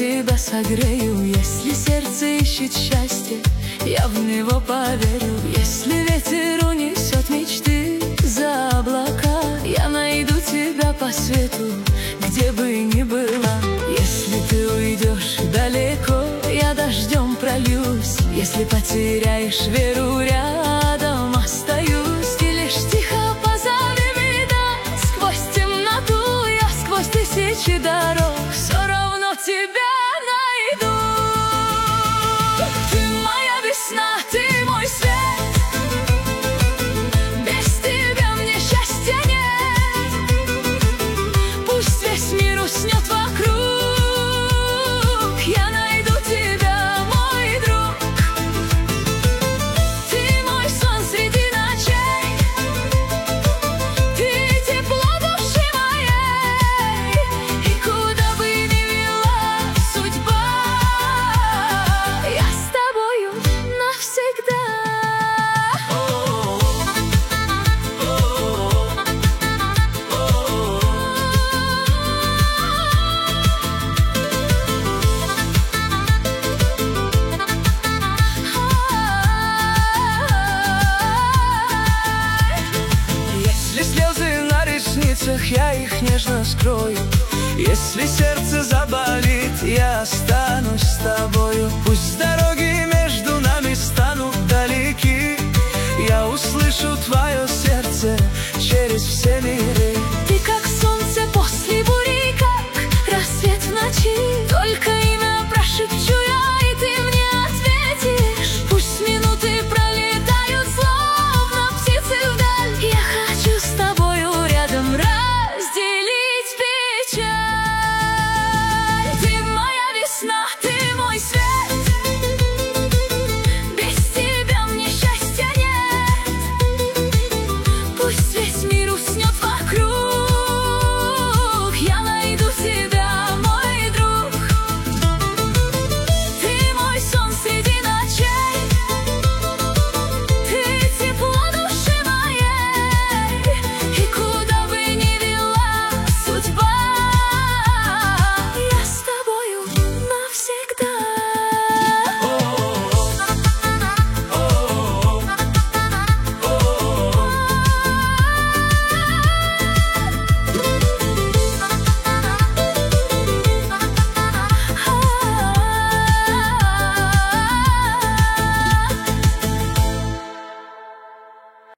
тебя согрею. Если сердце ищет счастье, я в него поверю. Если ветер унесет мечты за облака, я найду тебя по свету, где бы ни была. Если ты уйдешь далеко, я дождем прольюсь. Если потеряешь веру, рядом остаюсь. И лишь тихо позови меня сквозь темноту. Я сквозь тысячи дорог все равно тебя найду. Ты моя весна, ты мой свет. Без тебя мне счастья нет. Пусть весь мир уснет вокруг, я найду тебя, мой друг. Ты мой сон среди ночей, ты тепло души моей. И куда бы ни вела судьба, я с тобою навсегда. Если слезы на ресницах, я их нежно скрою. Если сердце за